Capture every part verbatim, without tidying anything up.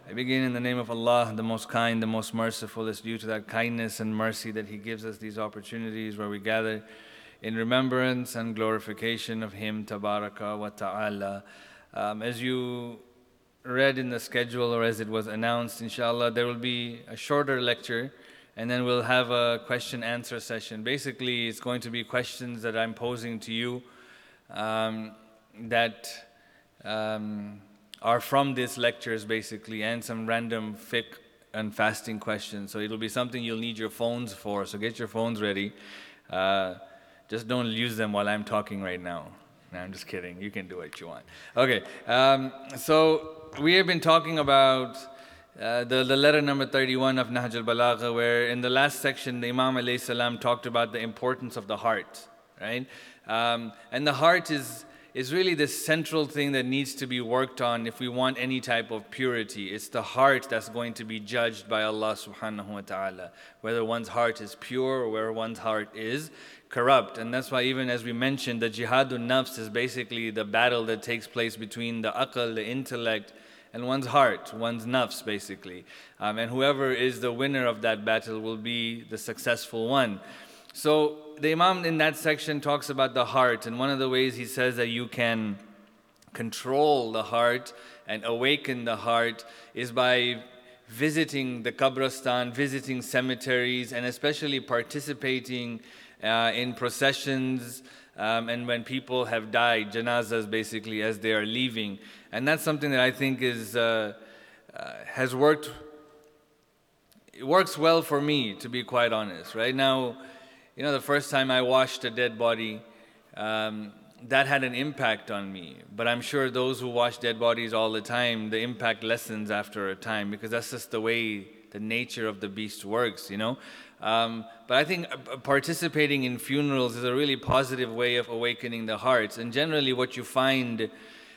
I begin in the name of Allah, the most kind, the most merciful. It's due to that kindness and mercy that He gives us these opportunities where we gather in remembrance and glorification of Him, Tabaraka wa Ta'ala. Um, as you read in the schedule, or as it was announced, inshallah, there will be a shorter lecture, and then we'll have a question answer session. Basically, it's going to be questions that I'm posing to you um, that um, are from these lectures, basically, and some random fiqh and fasting questions. So it'll be something you'll need your phones for, so get your phones ready. Uh, just don't use them while I'm talking right now. No, I'm just kidding. You can do what you want. Okay, um, so we have been talking about uh, the, the letter number thirty-one of Nahj al-Balagha, where in the last section, the Imam alayhi salam talked about the importance of the heart, right? Um, and the heart is is really the central thing that needs to be worked on if we want any type of purity. It's the heart that's going to be judged by Allah subhanahu wa ta'ala, whether one's heart is pure or whether one's heart is corrupt. And that's why, even as we mentioned, the jihadun nafs is basically the battle that takes place between the aql, the intellect, and one's heart, one's nafs basically. Um, and whoever is the winner of that battle will be the successful one. So the Imam in that section talks about the heart, and one of the ways he says that you can control the heart and awaken the heart is by visiting the Qabristan, visiting cemeteries, and especially participating uh, in processions um, and when people have died, janazas basically, as they are leaving. And that's something that I think is uh, uh, has worked, it works well for me, to be quite honest. Right now, you know, the first time I washed a dead body, um, that had an impact on me. But I'm sure those who wash dead bodies all the time, the impact lessens after a time, because that's just the way the nature of the beast works, you know. Um, but I think participating in funerals is a really positive way of awakening the hearts. And generally what you find,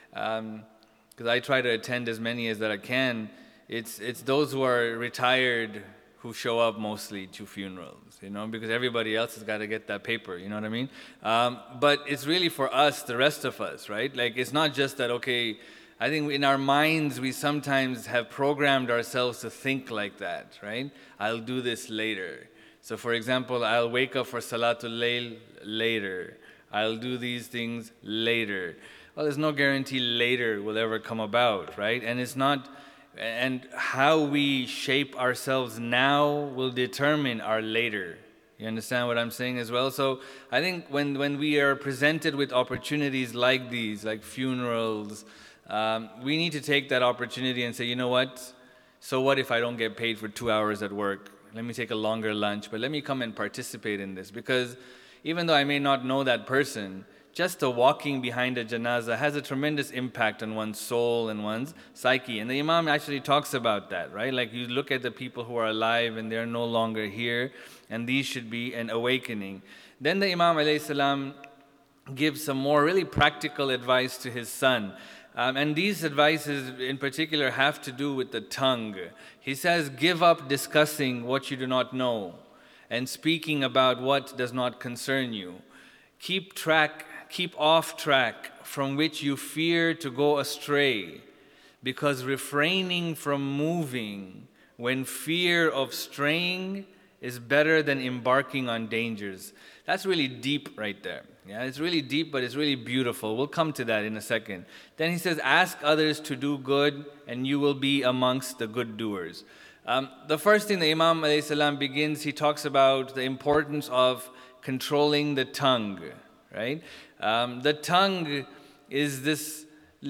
um, because I try to attend as many as that I can, it's, it's those who are retired who show up mostly to funerals, you know, because everybody else has got to get that paper, you know what I mean? Um, but it's really for us, the rest of us, right? Like, it's not just that, okay, I think in our minds we sometimes have programmed ourselves to think like that, right? I'll do this later. So for example, I'll wake up for Salatul Layl later. I'll do these things later. Well, there's no guarantee later will ever come about, right? And it's not... And how we shape ourselves now will determine our later. You understand what I'm saying as well? So I think when, when we are presented with opportunities like these, like funerals, um, we need to take that opportunity and say, you know what? So what if I don't get paid for two hours at work? Let me take a longer lunch, but let me come and participate in this. Because even though I may not know that person, just the walking behind a janazah has a tremendous impact on one's soul and one's psyche. And the Imam actually talks about that, right? Like, you look at the people who are alive and they're no longer here, and these should be an awakening. Then the Imam alayhi salam gives some more really practical advice to his son. Um, and these advices in particular have to do with the tongue. He says, give up discussing what you do not know and speaking about what does not concern you. Keep track Keep off track from which you fear to go astray, because refraining from moving when fear of straying is better than embarking on dangers. That's really deep right there. Yeah, it's really deep, but it's really beautiful. We'll come to that in a second. Then he says, ask others to do good, and you will be amongst the good doers. Um, the first thing the Imam alayhi salam begins, he talks about the importance of controlling the tongue, right? Um, the tongue is this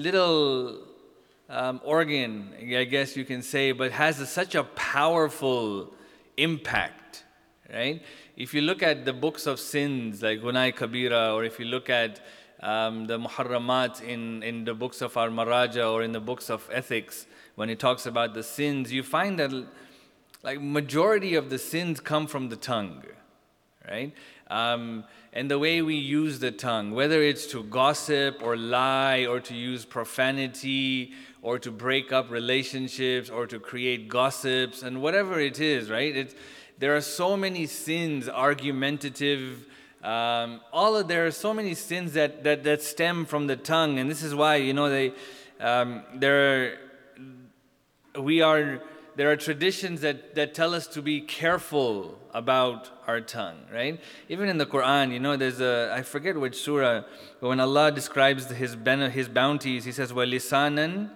little um, organ, I guess you can say, but has a, such a powerful impact, right? If you look at the books of sins like Gunai Kabira, or if you look at um, the Muharramat in, in the books of Al-Maraja or in the books of ethics, when it talks about the sins, you find that like majority of the sins come from the tongue, right? Um, and the way we use the tongue, whether it's to gossip or lie or to use profanity or to break up relationships or to create gossips and whatever it is, right? It's, there are so many sins, argumentative, um, all of there are so many sins that, that, that stem from the tongue, and this is why, you know, they um, there are we are, there are traditions that, that tell us to be careful about our tongue, right? Even in the Quran, you know, there's a, I forget which surah, but when Allah describes his, his bounties, He says, وَلِسَانًا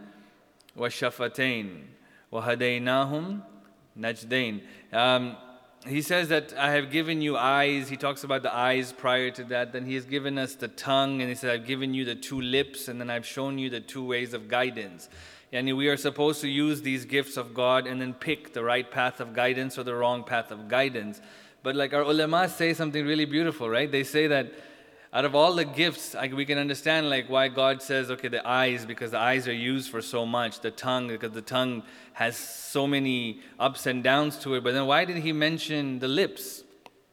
وَشَفَتَيْن وَهَدَيْنَاهُمْ نَجْدَيْن. Um, He says that I have given you eyes. He talks about the eyes prior to that. Then He has given us the tongue, and He said, I've given you the two lips, and then I've shown you the two ways of guidance. And we are supposed to use these gifts of God and then pick the right path of guidance or the wrong path of guidance. But like our ulama say something really beautiful, right? They say that out of all the gifts, like we can understand like why God says, okay, the eyes, because the eyes are used for so much. The tongue, because the tongue has so many ups and downs to it. But then why did He mention the lips?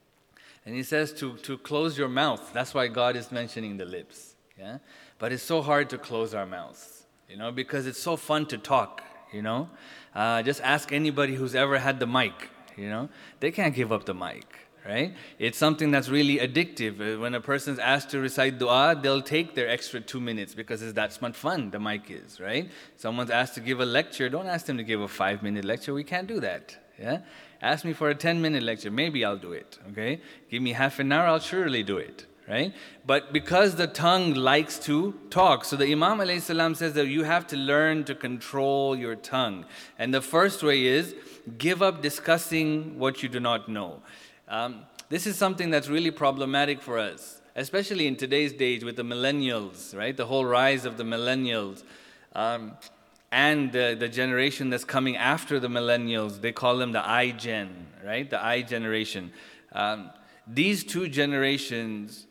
And He says to, to close your mouth. That's why God is mentioning the lips. Yeah. But it's so hard to close our mouths. You know, because it's so fun to talk, you know. Uh, just ask anybody who's ever had the mic, you know. They can't give up the mic, right? It's something that's really addictive. When a person's asked to recite dua, they'll take their extra two minutes because it's that much fun the mic is, right? Someone's asked to give a lecture, don't ask them to give a five-minute lecture. We can't do that, yeah? Ask me for a ten-minute lecture. Maybe I'll do it, okay? Give me half an hour, I'll surely do it. Right? But because the tongue likes to talk. So the Imam alayhi salam says that you have to learn to control your tongue. And the first way is give up discussing what you do not know. Um, this is something that's really problematic for us, especially in today's days with the millennials, right? The whole rise of the millennials. Um, and the, the generation that's coming after the millennials, they call them the iGen, right? The I generation. Um, these two generations,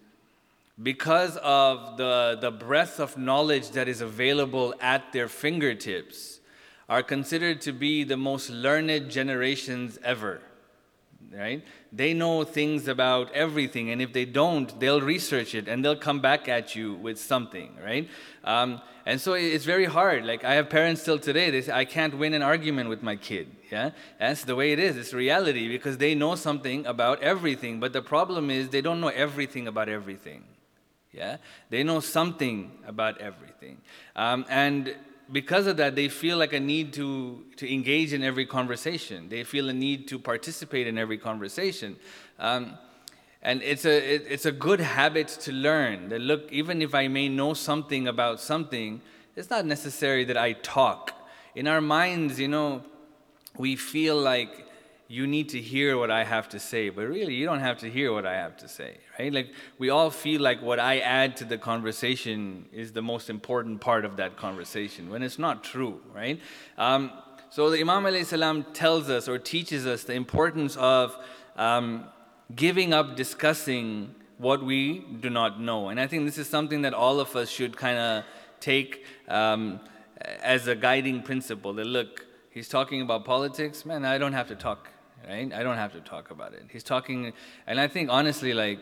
because of the, the breadth of knowledge that is available at their fingertips, are considered to be the most learned generations ever, right? They know things about everything, and if they don't, they'll research it, and they'll come back at you with something, right? Um, and so it's very hard. Like, I have parents still today, they say, I can't win an argument with my kid, yeah? That's the way it is, it's reality, because they know something about everything, but the problem is they don't know everything about everything. Yeah, they know something about everything, um, and because of that, they feel like a need to to engage in every conversation. They feel a need to participate in every conversation, um, and it's a it, it's a good habit to learn. That look, even if I may know something about something, it's not necessary that I talk. In our minds, you know, we feel like you need to hear what I have to say, but really you don't have to hear what I have to say, right? Like, we all feel like what I add to the conversation is the most important part of that conversation, when it's not true, right? Um, so the Imam alayhi salam tells us or teaches us the importance of um, giving up discussing what we do not know. And I think this is something that all of us should kind of take um, as a guiding principle, that look, he's talking about politics, man, I don't have to talk. Right? I don't have to talk about it. He's talking, and I think honestly, like,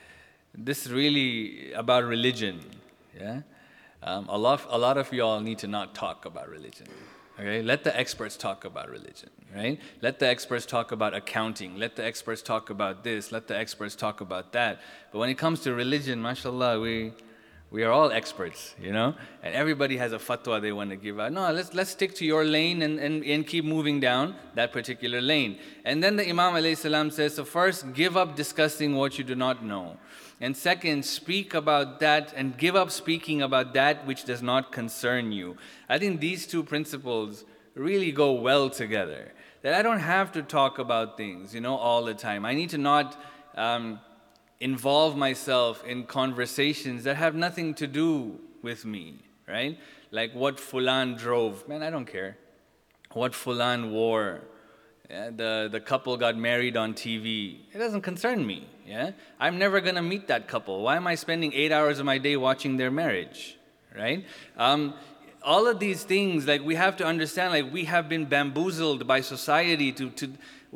this is really about religion. Yeah, um, a lot, a lot of y'all need to not talk about religion. Okay, let the experts talk about religion. Right? Let the experts talk about accounting. Let the experts talk about this. Let the experts talk about that. But when it comes to religion, mashallah, we. We are all experts, you know, and everybody has a fatwa they want to give out. No, let's let's stick to your lane and, and, and keep moving down that particular lane. And then the Imam alayhi salam says, so first, give up discussing what you do not know. And second, speak about that and give up speaking about that which does not concern you. I think these two principles really go well together. That I don't have to talk about things, you know, all the time. I need to not Um, involve myself in conversations that have nothing to do with me, right? Like what Fulan drove, man, I don't care. What Fulan wore, yeah? the, the couple got married on T V, it doesn't concern me, yeah? I'm never gonna meet that couple. Why am I spending eight hours of my day watching their marriage, right? Um, all of these things, like, we have to understand, like, we have been bamboozled by society to, to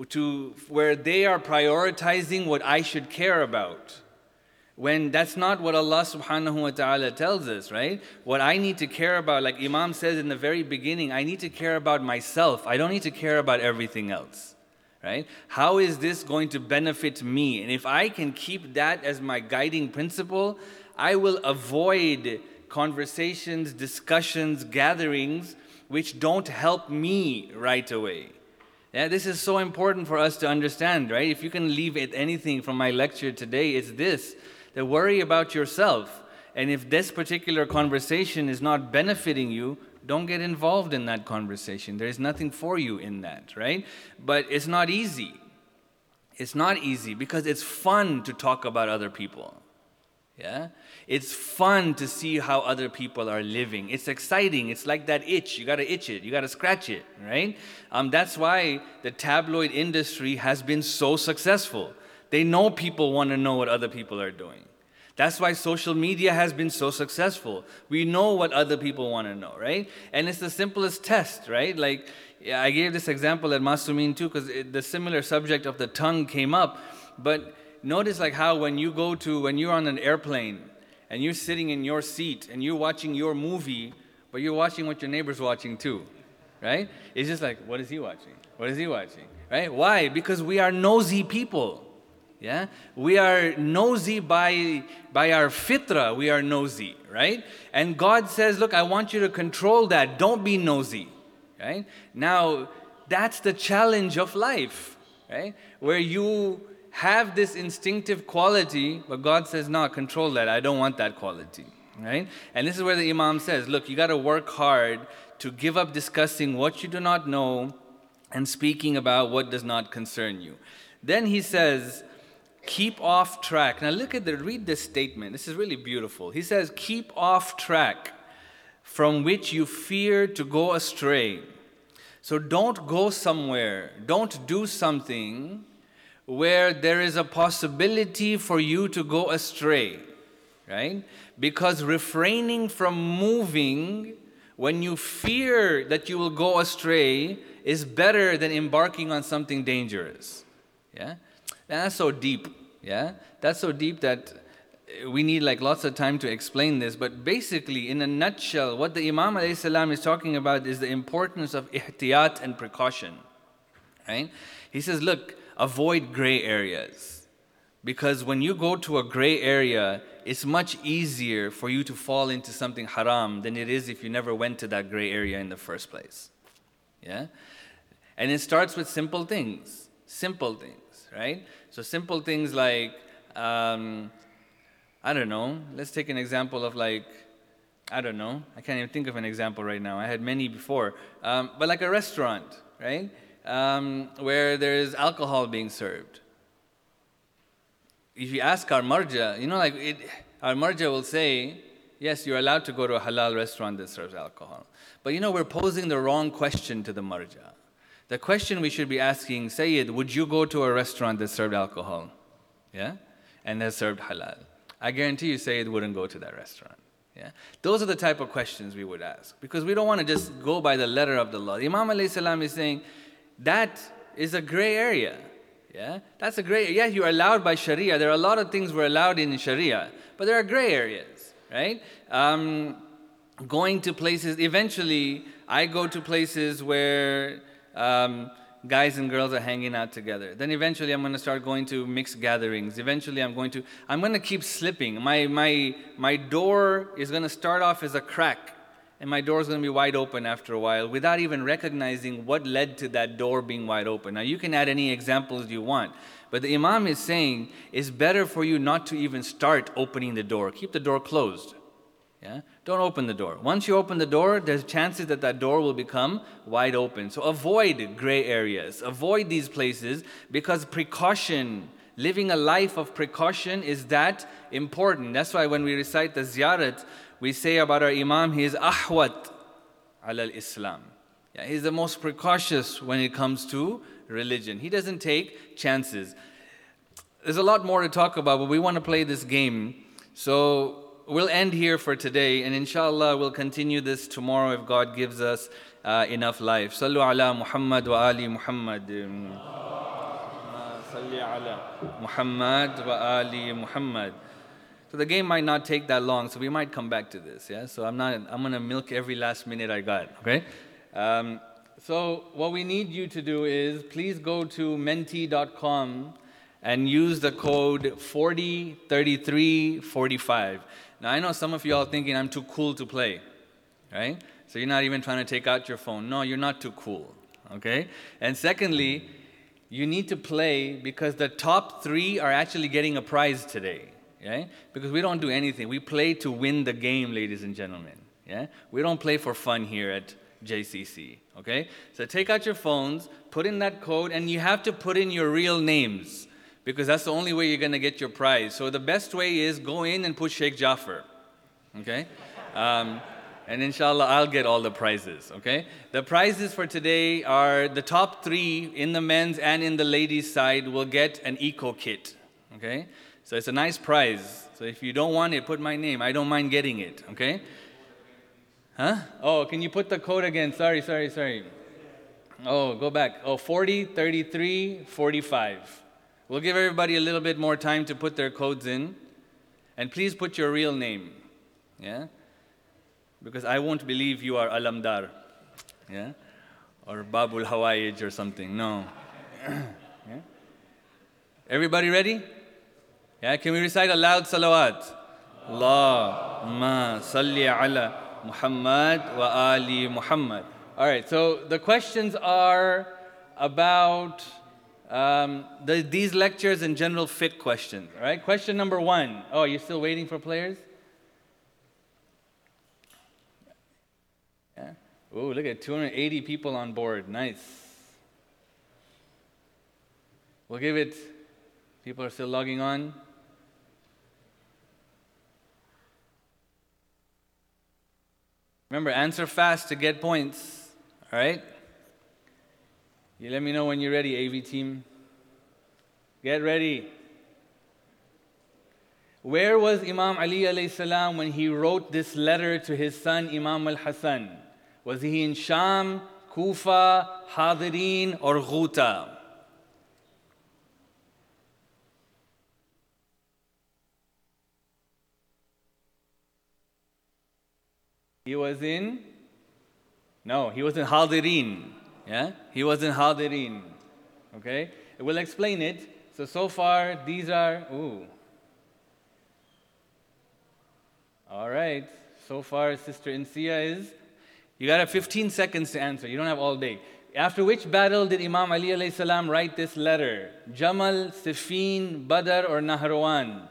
to where they are prioritizing what I should care about, when that's not what Allah subhanahu wa ta'ala tells us, right? What I need to care about, like Imam says in the very beginning, I need to care about myself. I don't need to care about everything else, right? How is this going to benefit me? And if I can keep that as my guiding principle, I will avoid conversations, discussions, gatherings which don't help me right away. Yeah, this is so important for us to understand, right? If you can leave it anything from my lecture today, it's this, that worry about yourself. And if this particular conversation is not benefiting you, don't get involved in that conversation. There is nothing for you in that, right? But it's not easy. It's not easy because it's fun to talk about other people. Yeah? It's fun to see how other people are living. It's exciting. It's like that itch. You got to itch it. You got to scratch it, right? Um, that's why the tabloid industry has been so successful. They know people want to know what other people are doing. That's why social media has been so successful. We know what other people want to know, right? And it's the simplest test, right? Like, yeah, I gave this example at Masumin too, because the similar subject of the tongue came up. But notice like how when you go to, when you're on an airplane and you're sitting in your seat and you're watching your movie, but you're watching what your neighbor's watching too, right? It's just like, what is he watching? What is he watching, right? Why? Because we are nosy people. Yeah, we are nosy by, by our fitra, we are nosy, right? And God says, look, I want you to control that. Don't be nosy, right? Now, that's the challenge of life, right? Where you have this instinctive quality, but God says, no, control that. I don't want that quality, right? And this is where the Imam says, look, you got to work hard to give up discussing what you do not know and speaking about what does not concern you. Then he says, keep off track. Now look at the, read this statement. This is really beautiful. He says, keep off track from which you fear to go astray. So don't go somewhere, don't do something where there is a possibility for you to go astray, right? Because refraining from moving when you fear that you will go astray is better than embarking on something dangerous, yeah? And that's so deep, yeah? That's so deep that we need like lots of time to explain this. But basically, in a nutshell, what the Imam alayhi salam is talking about is the importance of ihtiyat and precaution, right? He says, look, avoid gray areas. Because when you go to a gray area, it's much easier for you to fall into something haram than it is if you never went to that gray area in the first place, yeah? And it starts with simple things, simple things. Right? So simple things like, um, I don't know, let's take an example of like, I don't know, I can't even think of an example right now. I had many before. Um, but like a restaurant, right? Um, where there's alcohol being served. If you ask our marja, you know, like it, our marja will say, yes, you're allowed to go to a halal restaurant that serves alcohol. But you know, we're posing the wrong question to the marja. The question we should be asking, Sayyid, would you go to a restaurant that served alcohol? Yeah? And that served halal? I guarantee you Sayyid wouldn't go to that restaurant. Yeah? Those are the type of questions we would ask. Because we don't want to just go by the letter of the law. Imam alayhi salam is saying, that is a gray area. Yeah? That's a gray area. Yeah, you're allowed by Sharia. There are a lot of things we're allowed in Sharia. But there are gray areas, right? Um, going to places, eventually, I go to places where Um, guys and girls are hanging out together. Then eventually I'm going to start going to mixed gatherings. Eventually I'm going to, I'm going to keep slipping. My, my, my door is going to start off as a crack, and my door is going to be wide open after a while without even recognizing what led to that door being wide open. Now you can add any examples you want, but the Imam is saying it's better for you not to even start opening the door. Keep the door closed. Yeah? Don't open the door. Once you open the door, there's chances that that door will become wide open. So avoid gray areas. Avoid these places because precaution, living a life of precaution is that important. That's why when we recite the ziyarat, we say about our Imam, he is ahwat ala al-Islam. Yeah, he's the most precautious when it comes to religion. He doesn't take chances. There's a lot more to talk about, but we want to play this game. So we'll end here for today, and inshallah we'll continue this tomorrow if God gives us uh, enough life. Sallu ala Muhammad wa ali Muhammad. Salli ala Muhammad wa ali Muhammad. So the game might not take that long, so we might come back to this. Yeah. So I'm not. I'm gonna milk every last minute I got. Okay. Um, so what we need you to do is please go to menti dot com and use the code forty thirty-three forty-five. Now I know some of you all thinking I'm too cool to play, right? So you're not even trying to take out your phone. No, you're not too cool, okay? And secondly, you need to play because the top three are actually getting a prize today, okay? Because we don't do anything. We play to win the game, ladies and gentlemen, yeah? We don't play for fun here at J C C, okay? So take out your phones, put in that code, and you have to put in your real names because that's the only way you're going to get your prize. So the best way is go in and put Sheikh Jafar, okay? Um, and inshallah, I'll get all the prizes, okay? The prizes for today are the top three in the men's and in the ladies' side will get an eco kit, okay? So it's a nice prize. So if you don't want it, put my name. I don't mind getting it, okay? Huh? Oh, can you put the code again? Sorry, sorry, sorry. Oh, go back. Oh, forty, thirty-three, forty-five. We'll give everybody a little bit more time to put their codes in. And please put your real name, yeah? Because I won't believe you are Alamdar, yeah? Or Babul Hawaij or something, no. Yeah? Everybody ready? Yeah, can we recite a loud salawat? Allahumma salli ala Muhammad wa ali Muhammad. All right, so the questions are about um, the, these lectures and general fiqh questions, all right? Question number one. Oh, you're still waiting for players? Yeah. Oh, look at two hundred eighty people on board. Nice. We'll give it, people are still logging on. Remember, answer fast to get points, all right? You let me know when you're ready, A V team. Get ready. Where was Imam Ali alayhi salam when he wrote this letter to his son Imam al-Hasan? Was he in Sham, Kufa, Hadirin, or Ghuta? He was in? No, he was in Hadirin. Yeah? He was in Hadirin. Okay? We'll explain it. So, so far, these are, ooh. All right. So far, Sister Insia is, you got fifteen seconds to answer. You don't have all day. After which battle did Imam Ali alayhi salam write this letter? Jamal, Siffin, Badr, or Nahrawan?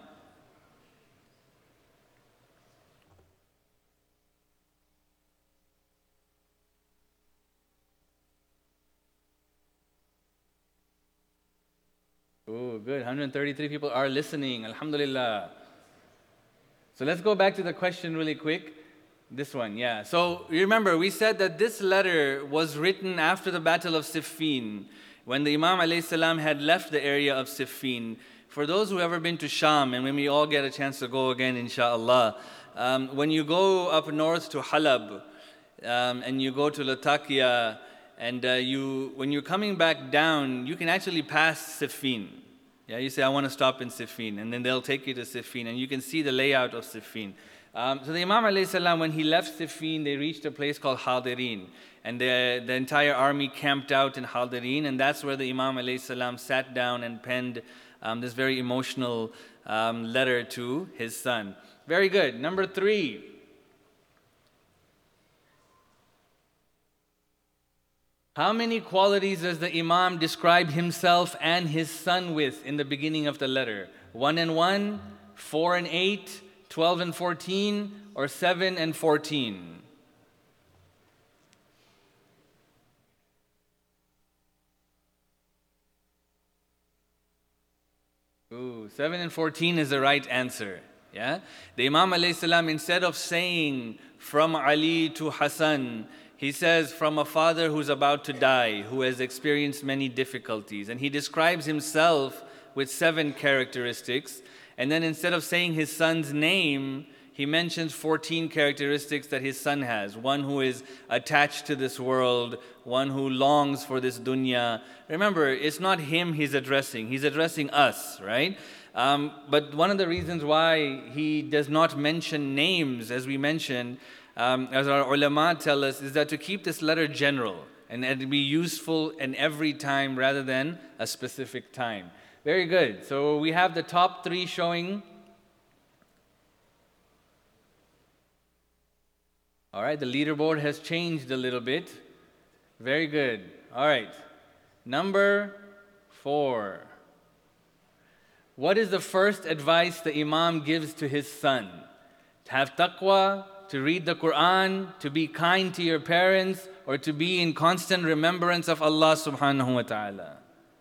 Oh, good. one hundred thirty-three people are listening. Alhamdulillah. So let's go back to the question really quick. This one, yeah. So remember, we said that this letter was written after the Battle of Siffin, when the Imam alayhi salam had left the area of Siffin. For those who have ever been to Sham, and when we all get a chance to go again, inshallah, um, when you go up north to Halab, um, and you go to Latakia, and uh, you, when you're coming back down, you can actually pass Siffin. Yeah, you say, I want to stop in Siffin, and then they'll take you to Siffin, and you can see the layout of Siffin. Um, so the Imam alayhi salam, when he left Siffin, they reached a place called Hadirin, and the, the entire army camped out in Hadirin, and that's where the Imam alayhi salam sat down and penned um, this very emotional um, letter to his son. Very good. Number three. How many qualities does the Imam describe himself and his son with in the beginning of the letter? One and one, four and eight, twelve and fourteen, or seven and fourteen? Ooh, seven and fourteen is the right answer. Yeah? The Imam alayhi salam, instead of saying from Ali to Hassan, he says from a father who's about to die, who has experienced many difficulties. And he describes himself with seven characteristics. And then instead of saying his son's name, he mentions fourteen characteristics that his son has. One who is attached to this world, one who longs for this dunya. Remember, it's not him he's addressing, he's addressing us, right? Um, but one of the reasons why he does not mention names, as we mentioned, um, as our ulama tell us, is that to keep this letter general and to be useful in every time rather than a specific time. Very good. So we have the top three showing. All right, the leaderboard has changed a little bit. Very good. All right, number four. What is the first advice the Imam gives to his son? To have taqwa, to read the Quran, to be kind to your parents, or to be in constant remembrance of Allah subhanahu wa ta'ala?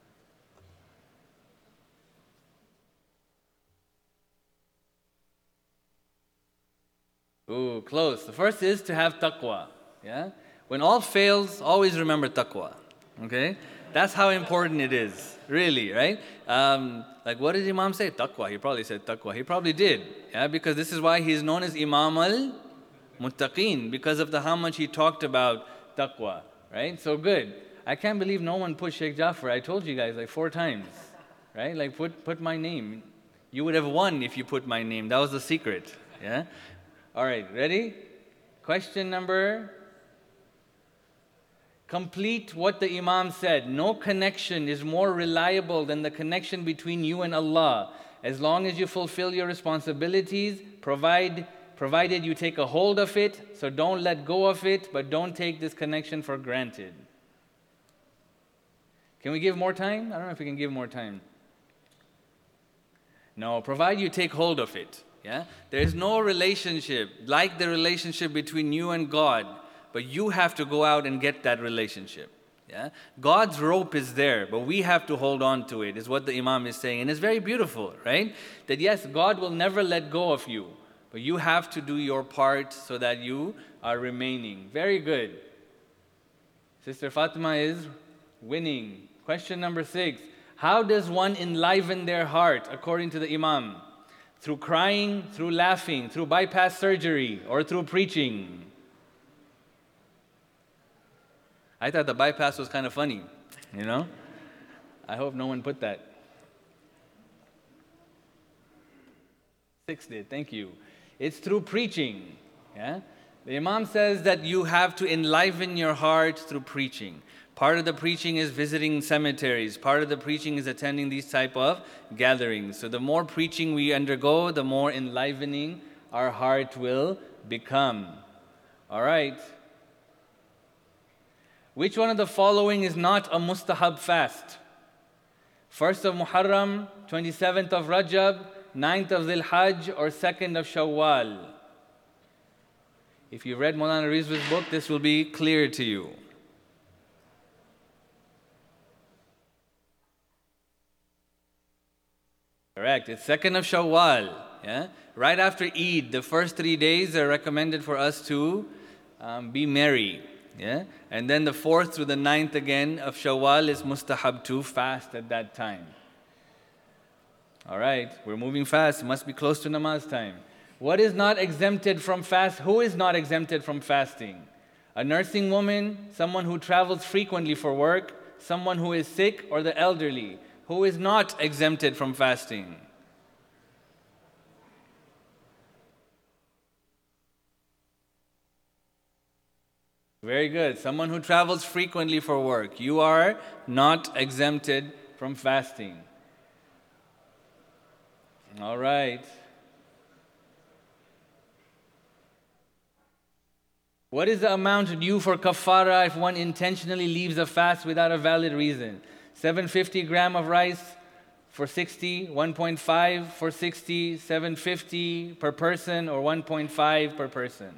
Ooh, close. The first is to have taqwa. Yeah? When all fails, always remember taqwa. Okay? That's how important it is. Really, right? Um, like what did Imam say? Taqwa. He probably said taqwa. He probably did. Yeah? Because this is why he's known as Imam al-Muttaqeen. Because of the how much he talked about taqwa. Right? So good. I can't believe no one put Sheikh Jafar. I told you guys like four times. Right? Like put, put my name. You would have won if you put my name. That was the secret. Yeah? All right, ready? Question number. Complete what the Imam said. No connection is more reliable than the connection between you and Allah. As long as you fulfill your responsibilities, provide, provided you take a hold of it, so don't let go of it, but don't take this connection for granted. Can we give more time? I don't know if we can give more time. No, provide you take hold of it. Yeah? There is no relationship like the relationship between you and God, but you have to go out and get that relationship. Yeah? God's rope is there, but we have to hold on to it, is what the Imam is saying. And it's very beautiful, right? That yes, God will never let go of you, but you have to do your part so that you are remaining. Very good. Sister Fatima is winning. Question number six. How does one enliven their heart according to the Imam? Through crying, through laughing, through bypass surgery, or through preaching? I thought the bypass was kind of funny, you know? I hope no one put that. Six did, thank you. It's through preaching, yeah? The Imam says that you have to enliven your heart through preaching. Part of the preaching is visiting cemeteries. Part of the preaching is attending these type of gatherings. So the more preaching we undergo, the more enlivening our heart will become. All right. Which one of the following is not a mustahab fast? First of Muharram, twenty-seventh of Rajab, ninth of Dhul Hajj, or second of Shawwal? If you read Maulana Rizvi's book, this will be clear to you. Correct. It's second of Shawwal. Yeah? Right after Eid, the first three days are recommended for us to um, be merry. Yeah? And then the fourth through the ninth again of Shawwal is mustahab to fast at that time. All right, we're moving fast. It must be close to namaz time. What is not exempted from fast? Who is not exempted from fasting? A nursing woman, someone who travels frequently for work, someone who is sick, or the elderly. Who is not exempted from fasting? Very good. Someone who travels frequently for work. You are not exempted from fasting. All right. What is the amount due for kafara if one intentionally leaves a fast without a valid reason? seven hundred fifty grams of rice for sixty, one point five for sixty, seven hundred fifty per person, or one point five per person?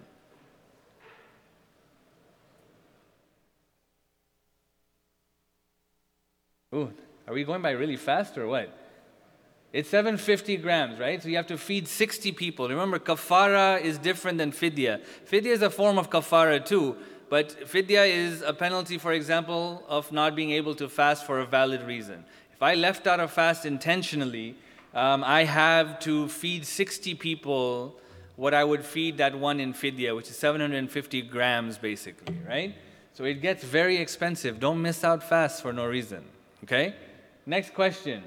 Ooh, are we going by really fast or what? It's seven hundred fifty grams, right? So you have to feed sixty people. Remember, kafara is different than fidya. Fidya is a form of kafara too, but fidya is a penalty, for example, of not being able to fast for a valid reason. If I left out a fast intentionally, um, I have to feed sixty people what I would feed that one in fidya, which is seven hundred fifty grams basically, right? So it gets very expensive. Don't miss out fasts for no reason, okay? Next question.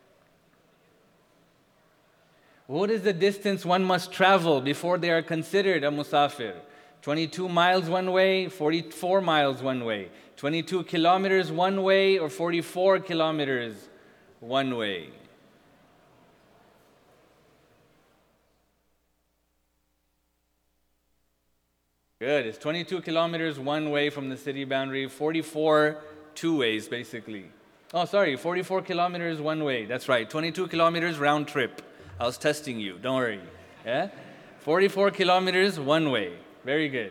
What is the distance one must travel before they are considered a musafir? twenty-two miles one way, forty-four miles one way, twenty-two kilometers one way, or forty-four kilometers one way? Good. It's twenty-two kilometers one way from the city boundary, forty-four two ways basically. Oh, sorry, forty-four kilometers one way. That's right, twenty-two kilometers round trip. I was testing you, don't worry. Yeah? forty-four kilometers one way. Very good.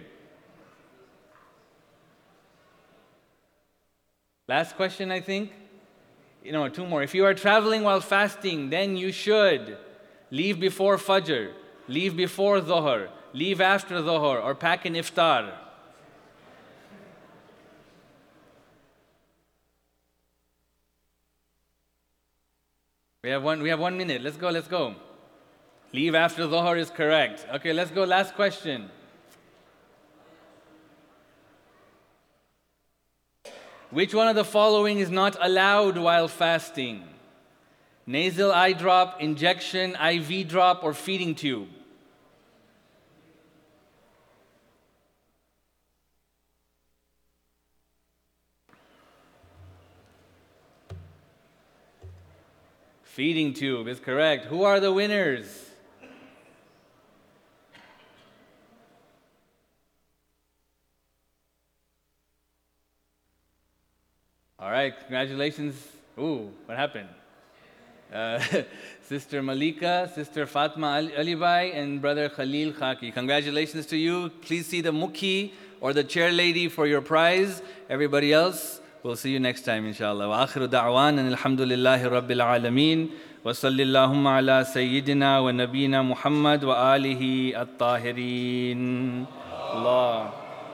Last question, I think. You know, two more. If you are traveling while fasting, then you should leave before Fajr, leave before Dhuhr, leave after Dhuhr, or pack an iftar. We have one, we have one minute. Let's go, let's go. Leave after Dhuhr is correct. Okay, let's go. Last question. Which one of the following is not allowed while fasting? Nasal eye drop, injection, I V drop, or feeding tube? Feeding tube is correct. Who are the winners? All right, congratulations. Ooh, what happened? Uh, Sister Malika, Sister Fatma Alibai, and Brother Khalil Khaki. Congratulations to you. Please see the mukhi or the chair lady for your prize. Everybody else, we'll see you next time, inshallah. Wa akhiru da'wan and alhamdulillahi rabbil alameen. Wa sallillahumma ala sayyidina wa nabina Muhammad wa alihi at-tahirin. Allah.